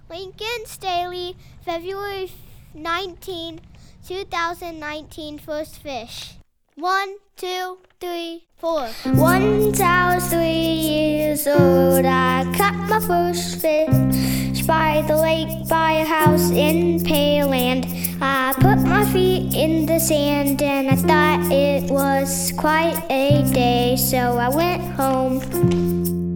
Lincoln Staley, February 19, 2019, first fish. 1, 2, 3, 4. Once I was 3 years old, I caught my first fish by the lake by a house in Pearland. I put my feet in the sand and I thought it was quite a day, so I went home.